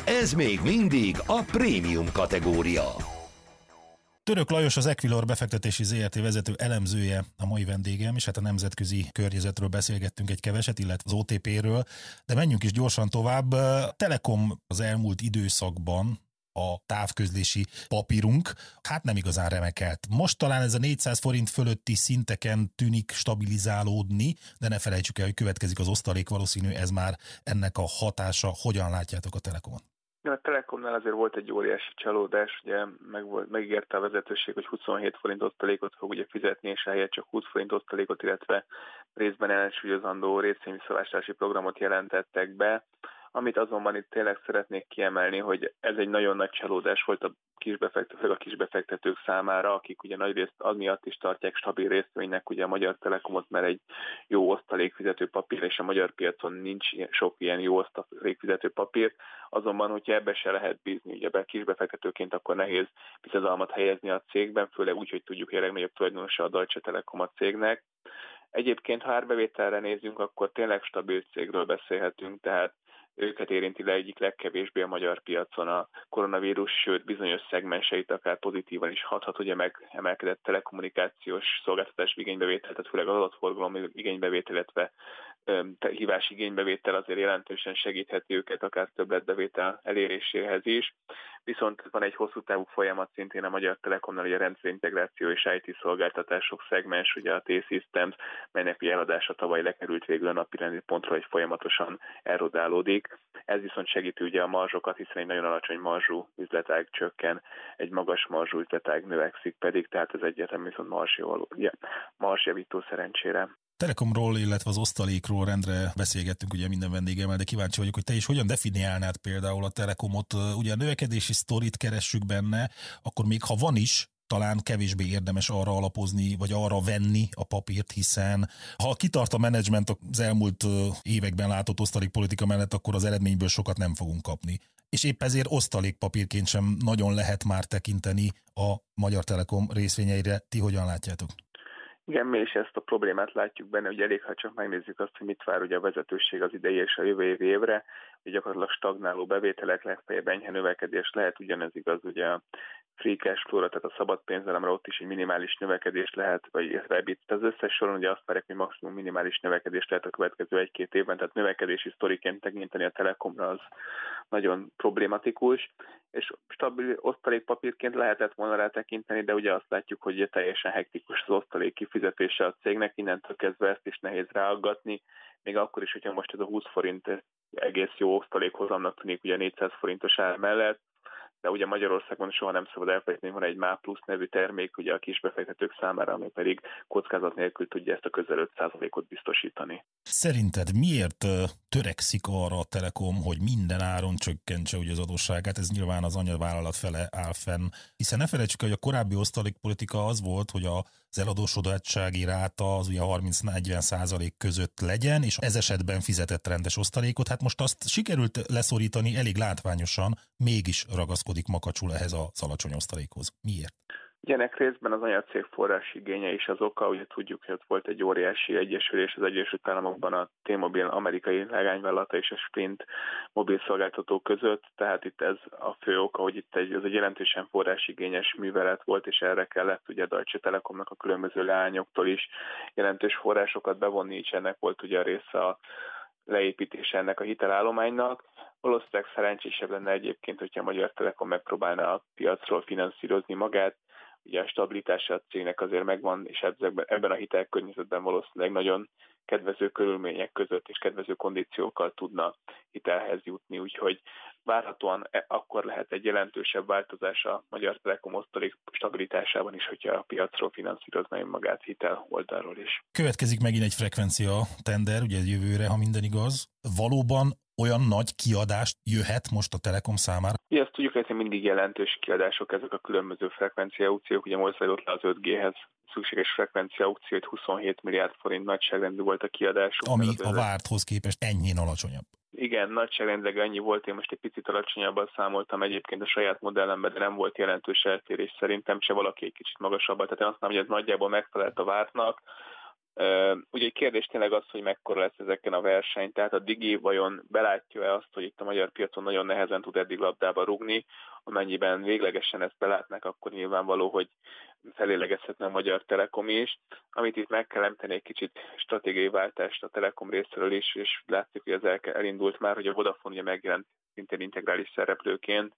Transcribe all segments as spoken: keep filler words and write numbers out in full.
Ez még mindig a prémium kategória. Török Lajos, az Equilor befektetési zé er té vezető elemzője a mai vendégem, és hát a nemzetközi környezetről beszélgettünk egy keveset, illetve az o té péről, de menjünk is gyorsan tovább. Telekom az elmúlt időszakban a távközlési papírunk, hát nem igazán remekelt. Most talán ez a négyszáz forint fölötti szinteken tűnik stabilizálódni, de ne felejtsük el, hogy következik az osztalék, valószínű ez már ennek a hatása. Hogyan látjátok a Telekomon? A Telekomnál azért volt egy óriási csalódás, ugye meg volt, megígérte a vezetőség, hogy huszonhét forint osztalékot fog ugye fizetni, és ehelyett csak húsz forint osztalékot, illetve részben ellensúlyozandó részvényviszolvásárlási programot jelentettek be. Amit azonban itt tényleg szeretnék kiemelni, hogy ez egy nagyon nagy csalódás volt a kisbefektetők, a kisbefektetők számára, akik ugye nagyrészt az miatt is tartják stabil részvénynek ugye a Magyar Telekomot, mert egy jó osztalékfizető papír, és a magyar piacon nincs sok ilyen jó osztalékfizető papír. Azonban, hogyha ebbe se lehet bízni, ugye be kisbefektetőként, akkor nehéz bizalmat helyezni a cégben, főleg úgy, hogy tudjuk, hogy a legnagyobb tulajdonosa a Deutsche Telekom a cégnek. Egyébként, ha árbevételre nézzünk, akkor tényleg stabil cégről beszélhetünk, tehát őket érinti le egyik legkevésbé a magyar piacon a koronavírus, sőt bizonyos szegmenseit akár pozitívan is hathat, ugye megemelkedett telekommunikációs szolgáltatás igénybevétel, tehát főleg az adatforgalom igénybevétel, illetve hívás igénybevétel azért jelentősen segítheti őket akár többletbevétel eléréséhez is. Viszont van egy hosszú távú folyamat szintén a Magyar Telekomnál, ugye a rendszerintegráció és i té szolgáltatások szegmens, ugye a T-Systems, melynek eladása tavaly lekerült végül a napirendi pontról, hogy folyamatosan erodálódik. Ez viszont segíti ugye a marzsokat, hiszen egy nagyon alacsony marzsú üzletág csökken, egy magas marzsú üzletág növekszik pedig, tehát ez egyértelműen viszont marzsjavító, ja, marzsjavító szerencsére. Telekomról, illetve az osztalékról rendre beszélgettünk ugye minden vendégemmel, de kíváncsi vagyok, hogy te is hogyan definiálnád például a Telekomot. Ugye a növekedési sztorit keressük benne, akkor még ha van is, talán kevésbé érdemes arra alapozni, vagy arra venni a papírt, hiszen ha kitart a menedzsment az elmúlt években látott osztalékpolitika mellett, akkor az eredményből sokat nem fogunk kapni. És épp ezért osztalékpapírként sem nagyon lehet már tekinteni a Magyar Telekom részvényeire. Ti hogyan látjátok? Igen, mi is ezt a problémát látjuk benne, hogy elég, ha csak megnézzük azt, hogy mit vár ugye a vezetőség az idei és a jövő év évre, hogy gyakorlatilag stagnáló bevételek, legfeljebb enyhe növekedés lehet, ugyanez igaz ugye a free cash flow-ra, tehát a szabad pénzelemre ott is egy minimális növekedés lehet, vagy ebit. Az összes soron ugye azt várják, hogy maximum minimális növekedés lehet a következő egy-két évben, tehát növekedési sztoriként tekinteni a Telekomra az nagyon problématikus, és stabil osztalékpapírként lehetett volna rá tekinteni, de ugye azt látjuk, hogy ugye teljesen hektikus az osztalék kifizetése a cégnek, innentől kezdve ezt is nehéz ráaggatni, még akkor is, hogyha most ez a húsz forint egész jó osztalékhozamnak tűnik ugye négyszáz forintos ár mellett, de ugye Magyarországon soha nem szabad elfelejteni, van egy MÁ Plusz nevű termék ugye a kisbefektetők számára, ami pedig kockázat nélkül tudja ezt a közel öt százalékot biztosítani. Szerinted miért törekszik arra a Telekom, hogy minden áron csökkentse ugye az adósságát? Ez nyilván az anyavállalat fele áll fenn, hiszen ne felejtsük, hogy a korábbi osztalékpolitika az volt, hogy az eladósodottsági ráta az ugye harminc-negyven százalék között legyen, és ez esetben fizetett rendes osztalékot. Hát most azt sikerült leszorítani elég látványosan, mégis ragaszkodik makacsul ehhez az alacsony osztalékhoz. Miért? Ugye ennek részben az anyacég forrásigénye is az oka, ugye tudjuk, hogy ott volt egy óriási egyesülés az Egyesült Államokban a T-Mobile amerikai legányvállalata és a Sprint mobilszolgáltató között, tehát itt ez a fő oka, hogy itt egy, ez egy jelentősen forrásigényes művelet volt, és erre kellett ugye a Deutsche Telekomnak a különböző leányoktól is jelentős forrásokat bevonni, és ennek volt ugye a része a leépítése ennek a hitelállománynak. Valószínűleg szerencsésebb lenne egyébként, hogyha a Magyar Telekom megpróbálna a piacról finanszírozni magát. Ugye a stabilitása a cégnek azért megvan, és ebben a hitelkörnyezetben valószínűleg nagyon kedvező körülmények között és kedvező kondíciókkal tudna hitelhez jutni, úgyhogy várhatóan akkor lehet egy jelentősebb változás a Magyar Telekom osztalék stabilitásában is, hogyha a piacról finanszírozna magát hitel oldalról is. Következik megint egy frekvencia tender, ugye jövőre, ha minden igaz. Valóban olyan nagy kiadást jöhet most a Telekom számára? Ugye azt tudjuk, hogy mindig jelentős kiadások ezek a különböző frekvencia aukciók, ugye most zajlott le az öt G-hez szükséges frekvencia aukciót, huszonhét milliárd forint nagyságrendű volt a kiadás. Ami a várthoz képest enyhén alacsonyabb. Igen, nagyságrendileg annyi volt, én most egy picit alacsonyabban számoltam egyébként a saját modellemben, de nem volt jelentős eltérés, szerintem se valaki egy kicsit magasabban, tehát én azt mondom, hogy ez nagyjából megfelelt a vártnak. Ugye egy kérdés tényleg az, hogy mekkora lesz ezeken a verseny, tehát a Digi vajon belátja-e azt, hogy itt a magyar piacon nagyon nehezen tud eddig labdába rugni, amennyiben véglegesen ezt belátnak, akkor nyilvánvaló, hogy felélegezhetne a Magyar Telekom is. Amit itt meg kell említeni egy kicsit stratégiai váltást a Telekom részéről is, és látszik, hogy ez elindult már, hogy a Vodafone ugye megjelent szintén integrális szereplőként,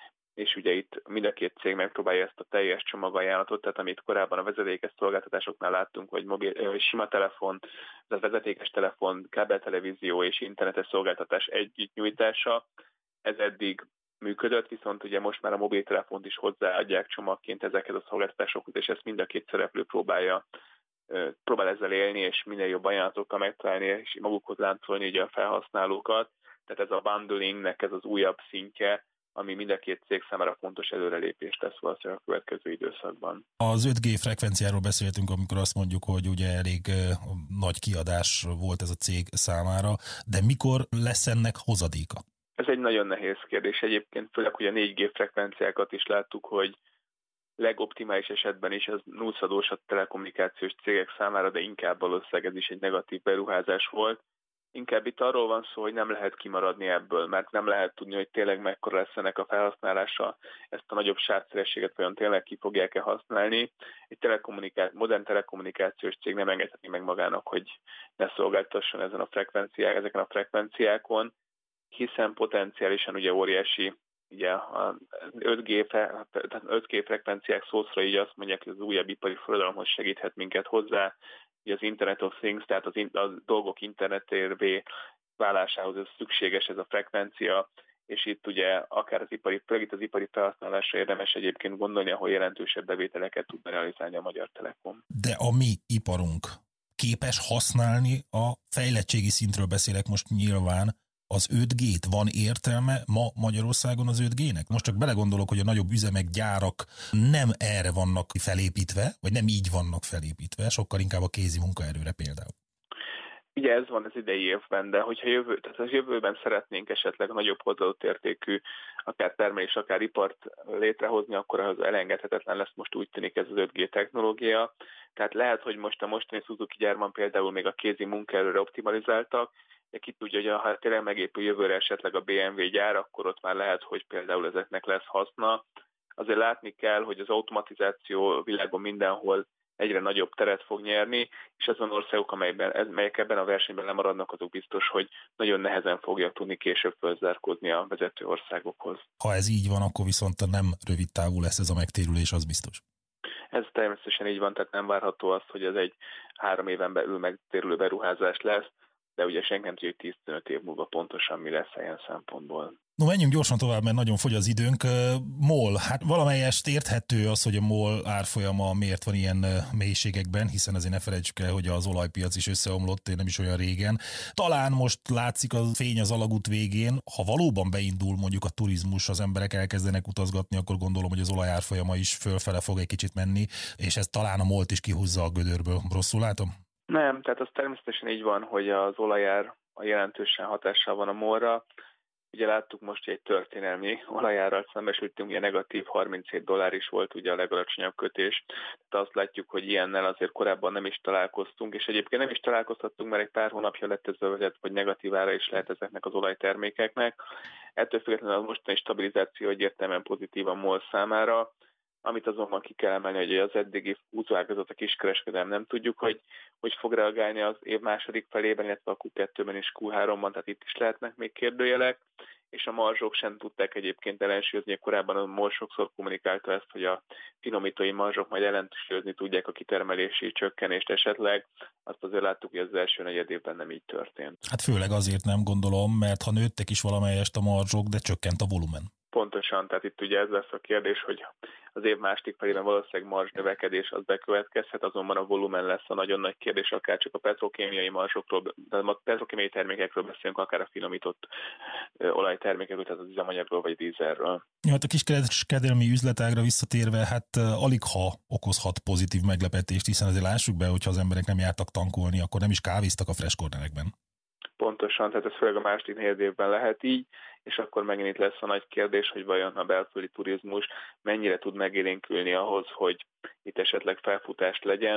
és ugye itt mind a két cég megpróbálja ezt a teljes csomagajánlatot, tehát amit korábban a vezetékes szolgáltatásoknál láttunk, hogy mobil, sima telefon, a vezetékes telefon, kábeltelevízió és internetes szolgáltatás együtt nyújtása, ez eddig működött, viszont ugye most már a mobiltelefont is hozzáadják csomagként ezekhez a szolgáltatásokhoz, és ezt mind a két szereplő próbálja próbál ezzel élni, és minél jobb ajánlatokkal megtalálni, és magukhoz láncolni ugye a felhasználókat. Tehát ez a bundlingnek ez az újabb szintje, ami mind a két cég számára fontos előrelépést tesz valószínűleg a következő időszakban. Az öt G frekvenciáról beszéltünk, amikor azt mondjuk, hogy ugye elég nagy kiadás volt ez a cég számára, de mikor lesz ennek hozadéka? Ez egy nagyon nehéz kérdés egyébként, főleg, hogy a négy G frekvenciákat is láttuk, hogy legoptimális esetben is ez nullszadós a telekommunikációs cégek számára, de inkább valószínűleg ez is egy negatív beruházás volt. Inkább itt arról van szó, hogy nem lehet kimaradni ebből, mert nem lehet tudni, hogy tényleg mekkora lesz ennek a felhasználása, ezt a nagyobb sávszerességet vajon tényleg ki fogják-e használni. Egy telekommuniká- modern telekommunikációs cég nem engedheti meg magának, hogy ne szolgáltasson ezen a frekvenciák, ezeken a frekvenciákon, hiszen potenciálisan ugye óriási, ugye a öt G, tehát öt G frekvenciák szószra így azt mondják, hogy az újabb ipari forradalomhoz segíthet minket hozzá, ugye az Internet of Things, tehát az, in, a dolgok internetévé válásához ez szükséges ez a frekvencia, és itt ugye akár az ipari, itt az ipari felhasználásra érdemes egyébként gondolni, ahol jelentősebb bevételeket tudna realizálni a Magyar Telekom. De a mi iparunk képes használni a fejlettségi szintről beszélek most nyilván, az öt G-t, van értelme ma Magyarországon az öt G-nek? Most csak belegondolok, hogy a nagyobb üzemek, gyárak nem erre vannak felépítve, vagy nem így vannak felépítve, sokkal inkább a kézi munkaerőre például. Ugye ez van az idei évben, de hogyha jövő, tehát az jövőben szeretnénk esetleg nagyobb hozzáadott értékű, akár termelés, akár ipart létrehozni, akkor az elengedhetetlen lesz, most úgy tűnik ez az öt G technológia. Tehát lehet, hogy most a mostani Suzuki gyárban például még a kézi munkaerőre optimalizáltak, de ki tudja, hogy ha tényleg megépül jövőre esetleg a bé em vé gyár, akkor ott már lehet, hogy például ezeknek lesz haszna. Azért látni kell, hogy az automatizáció világon mindenhol egyre nagyobb teret fog nyerni, és azon országok, amelyben, melyek ebben a versenyben lemaradnak, azok biztos, hogy nagyon nehezen fogják tudni később fölzárkózni a vezető országokhoz. Ha ez így van, akkor viszont nem rövid távú lesz ez a megtérülés, az biztos. Ez természetesen így van, tehát nem várható az, hogy ez egy három éven belül megtérülő beruházás lesz, de ugye senki nem tudja, hogy tíz-tizenöt év múlva pontosan mi lesz ilyen szempontból. No, menjünk gyorsan tovább, mert nagyon fogy az időnk. MOL, hát valamelyest érthető az, hogy a MOL árfolyama miért van ilyen mélységekben, hiszen azért ne felejtsük el, hogy az olajpiac is összeomlott, nem is olyan régen. Talán most látszik a fény az alagút végén. Ha valóban beindul mondjuk a turizmus, az emberek elkezdenek utazgatni, akkor gondolom, hogy az olajárfolyama is fölfele fog egy kicsit menni, és ez talán a MOL-t is kihúzza a gödörből. Rosszul látom? Nem, tehát az természetesen így van, hogy az olajár a jelentősen hatással van a MOL-ra. Ugye láttuk most, hogy egy történelmi olajárral szembesültünk, ugye negatív harminchét dollár is volt ugye a legalacsonyabb kötés. Tehát azt látjuk, hogy ilyennel azért korábban nem is találkoztunk, és egyébként nem is találkoztattunk, mert egy pár hónapja lett ez övezet, hogy negatív ára is lehet ezeknek az olajtermékeknek. Ettől függetlenül a mostani stabilizáció egyértelműen pozitív a MOL számára. Amit azonban ki kell emelni, hogy az eddigi húzóágazat, a kiskereskedelem nem tudjuk, hogy hogy fog reagálni az év második felében, illetve a Q kettőben és Q háromban, tehát itt is lehetnek még kérdőjelek, és a marzsok sem tudták egyébként ellensúlyozni. Korábban a MOL sokszor kommunikálta ezt, hogy a finomítói marzsok majd ellensúlyozni tudják a kitermelési csökkenést esetleg. Azt azért láttuk, hogy az első negyed évben nem így történt. Hát főleg azért nem gondolom, mert ha nőttek is valamelyest a marzsok, de csökkent a volumen. Pontosan, tehát itt ugye ez lesz a kérdés, hogy az év második felében valószínűleg marzs növekedés az bekövetkezhet, azonban a volumen lesz a nagyon nagy kérdés, akár csak a petrokémiai marzsokról, de a petrokémiai termékekről beszélünk, akár a finomított olajtermékekről, tehát az üzemanyagról vagy dízelről. Ja, hát a kiskereskedelmi üzletágra visszatérve, hát alig ha okozhat pozitív meglepetést, hiszen azért lássuk be, hogyha az emberek nem jártak tankolni, akkor nem is kávéztak a fresh cornerekben. Pontosan, tehát ez főleg a második negyed évben lehet így, és akkor megint itt lesz a nagy kérdés, hogy vajon a belföldi turizmus mennyire tud megélénkülni ahhoz, hogy itt esetleg felfutást legyen.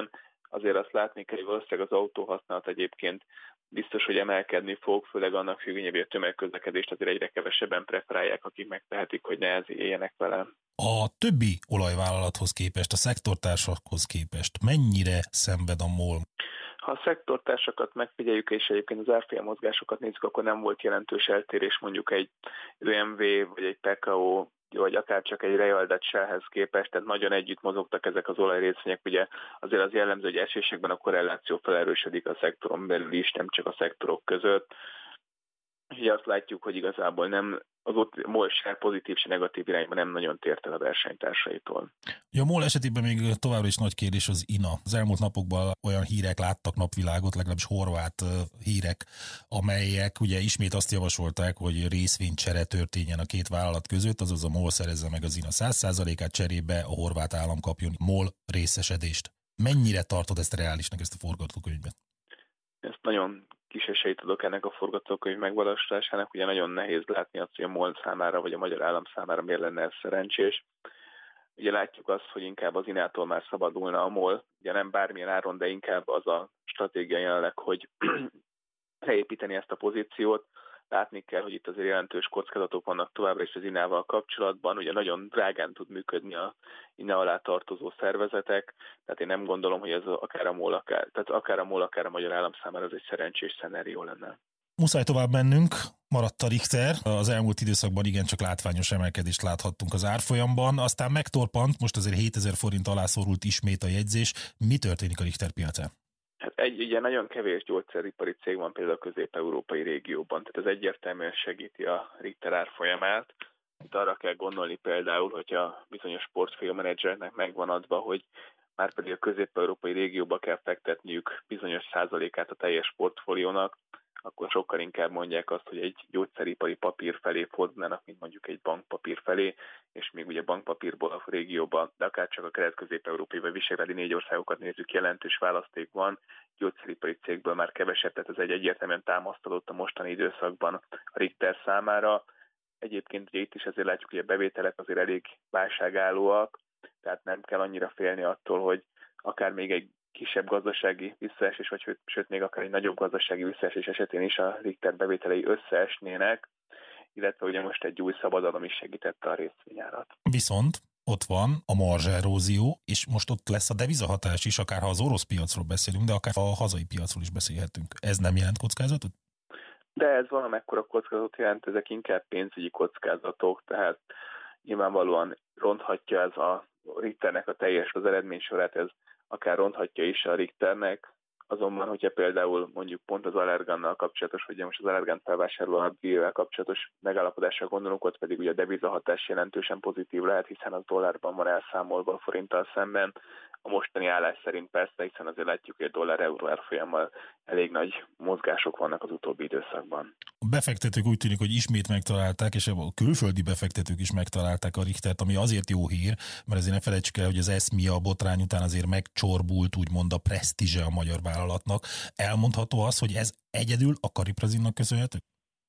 azért azt látni kell, hogy valószínűleg az autóhasználat egyébként biztos, hogy emelkedni fog, főleg annak függvényében, hogy a tömegközlekedést azért egyre kevesebben preferálják, akik megtehetik, hogy ne éljenek vele. A többi olajvállalathoz képest, a szektortársakhoz képest mennyire szenved a MOL? Ha a szektortársakat megfigyeljük, és egyébként az árfolyam mozgásokat nézzük, akkor nem volt jelentős eltérés mondjuk egy ö em vé, vagy egy pé ká o, vagy akár csak egy Royal Dutch Shellhez képest, tehát nagyon együtt mozogtak ezek az olajrészvények. Ugye azért az jellemző, hogy esésekben a korreláció felerősödik a szektoron belül is, nem csak a szektorok között. Ugye azt látjuk, hogy igazából nem, az ott MOL se pozitív, se negatív irányban nem nagyon tért el a versenytársaitól. Ja, a MOL esetében még továbbra is nagy kérdés az i en á. Az elmúlt napokban olyan hírek láttak napvilágot, legalábbis horvát hírek, amelyek ugye ismét azt javasolták, hogy részvénycsere történjen a két vállalat között, azaz a MOL szerezze meg az i en á száz százalékát, cserébe a horvát állam kapjon MOL részesedést. Mennyire tartod ezt reálisnak, ezt a forgatókönyvet? Ezt nagyon kis esélyt tudok ennek a forgatókönyv megvalósításának, ugye nagyon nehéz látni azt, hogy a MOL számára vagy a magyar állam számára miért lenne ez szerencsés. Ugye látjuk azt, hogy inkább az i en á-tól már szabadulna a MOL, ugye nem bármilyen áron, de inkább az a stratégia jelenleg, hogy leépíteni ezt a pozíciót. Látni kell, hogy itt azért jelentős kockázatok vannak továbbra is az i en á-val kapcsolatban, ugye nagyon drágán tud működni a i en á alá tartozó szervezetek, tehát én nem gondolom, hogy ez akár a MOL, akár, tehát akár a MOL, akár a magyar állam számára ez egy szerencsés szenárió lenne. Muszáj tovább mennünk, maradt a Richter. Az elmúlt időszakban igencsak látványos emelkedést láthattunk az árfolyamban, aztán megtorpant, most azért hétezer forint alá szorult ismét a jegyzés. Mi történik a Richter piacán? Hát egy ugye nagyon kevés gyógyszeripari cég van például a közép-európai régióban, tehát ez egyértelműen segíti a Richter árfolyamát. Itt arra kell gondolni például, hogyha bizonyos portfóliómenedzsereknek megvan adva, hogy már pedig a közép-európai régióba kell fektetniük bizonyos százalékát a teljes portfóliónak, akkor sokkal inkább mondják azt, hogy egy gyógyszeripari papír felé fordulnának, mint mondjuk egy bankpapír felé, és még ugye bankpapírból a régióban, de akár csak a kelet-közép-európai vagy visegrádi négy országokat nézzük, jelentős választék van, gyógyszeripari cégből már kevesebb, tehát ez egy egyértelműen támasztodott a mostani időszakban a Richter számára. Egyébként ugye itt is azért látjuk, hogy a bevételek azért elég válságállóak, tehát nem kell annyira félni attól, hogy akár még egy kisebb gazdasági visszaesés, vagy sőt még akár egy nagyobb gazdasági visszaesés esetén is a Richter bevételei összeesnének, illetve ugye most egy új szabadalom is segítette a részvényárat. Viszont ott van a marzserózió, és most ott lesz a devizahatás is, akár ha az orosz piacról beszélünk, de akár a hazai piacról is beszélhetünk. Ez nem jelent kockázatot? De ez valamekkora kockázatot jelent, ezek inkább pénzügyi kockázatok, tehát nyilvánvalóan ronthatja ez a Richternek a teljes az eredménysorát, ez akár ronthatja is a Richternek, azonban, hogyha például mondjuk pont az Allergannal kapcsolatos, vagy most az Allergan felvásárló a vel kapcsolatos megállapodásra gondolunk, ott pedig ugye a devizahatás jelentősen pozitív lehet, hiszen az dollárban van elszámolva a forinttal szemben. A mostani állás szerint persze, hiszen azért látjuk, hogy a dollár-euró árfolyammal elég nagy mozgások vannak az utóbbi időszakban. A befektetők úgy tűnik, hogy ismét megtalálták, és a külföldi befektetők is megtalálták a Richtert, ami azért jó hír, mert azért ne felejtsük el, hogy az eszmia a botrány után azért megcsorbult, úgymond a presztízse a magyar vállalatnak. Elmondható az, hogy ez egyedül a Kariprazinnak köszönhető?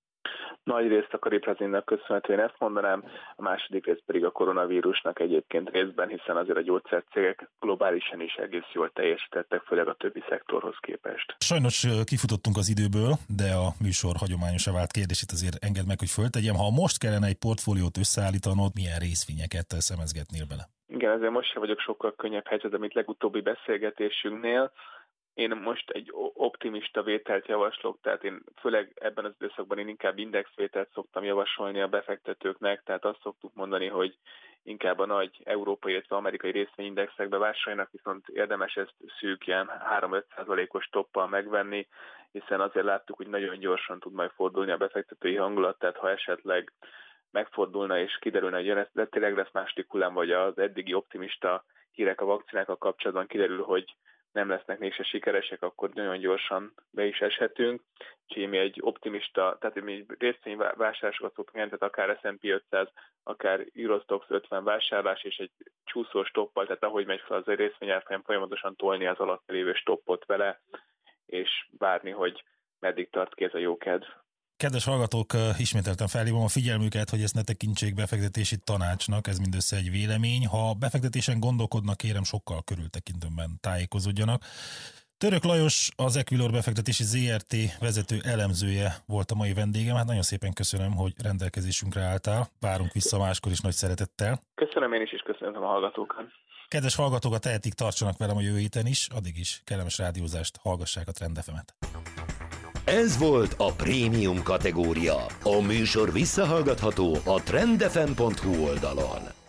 Nagy részt a Kariprazinnak köszönhetően ezt mondanám, a második rész pedig a koronavírusnak egyébként részben, hiszen azért a gyógyszercégek globálisan is egész jól teljesítettek, főleg a többi szektorhoz képest. Sajnos kifutottunk az időből, de a műsor hagyományosá vált kérdését azért engedd meg, hogy föltegyem. Ha most kellene egy portfóliót összeállítanod, milyen részvényeket szemezgetnél bele? Igen, ezért most sem vagyok sokkal könnyebb helyzetben, mint legutóbbi beszélgetésünknél. Én most egy optimista vételt javaslok, tehát én főleg ebben az időszakban én inkább indexvételt szoktam javasolni a befektetőknek, tehát azt szoktuk mondani, hogy inkább a nagy európai, illetve amerikai részvényindexekbe vásároljanak, viszont érdemes ezt szűk ilyen három-öt százalékos toppal megvenni, hiszen azért láttuk, hogy nagyon gyorsan tud majd fordulni a befektetői hangulat, tehát ha esetleg megfordulna és kiderülne, hogy de tényleg lesz második hullám, vagy az eddigi optimista hírek a vakcinákkal kapcsolatban kiderül, hogy nem lesznek mégse sikeresek, akkor nagyon gyorsan be is eshetünk. Úgyhogy mi egy optimista, tehát mi egy részvényvásárlásokat szoktunk jelent, tehát akár es and pé ötszáz, akár Eurostoxx ötven vásárlás, és egy csúszós toppal, tehát ahogy megy fel az a részvényárfolyam, folyamatosan tolni az alatt lévő stoppot vele, és várni, hogy meddig tart ki ez a jókedv. Kedves hallgatók, ismételten felhívom a figyelmüket, hogy ezt ne tekintsék befektetési tanácsnak, ez mindössze egy vélemény. Ha befektetésen gondolkodnak, kérem sokkal körültekintőbben tájékozódjanak. Török Lajos, az Equilor befektetési zé er té vezető elemzője volt a mai vendégem. Hát nagyon szépen köszönöm, hogy rendelkezésünkre álltál. Várunk vissza máskor is nagy szeretettel. Köszönöm én is, és köszönöm a hallgatókat. Kedves hallgatók, a tehetik, tartsanak velem a jövő héten is. Addig is kellemes rádiózást, hallgassák a Trend ef emet. Ez volt a prémium kategória. A műsor visszahallgatható a trendefem pont hu oldalon.